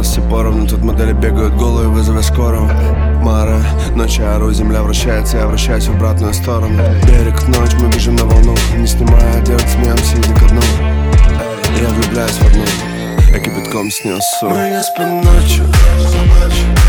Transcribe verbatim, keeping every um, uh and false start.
все поровну, тут модели бегают голые, вызови скорую. Мара, ночи ору, земля вращается, я вращаюсь в обратную сторону. Берег, ночь, мы бежим на волну, не снимая одежду, смеемся, иди ко дну. Я влюбляюсь в одну, я кипятком снесу. Мы не спим ночью,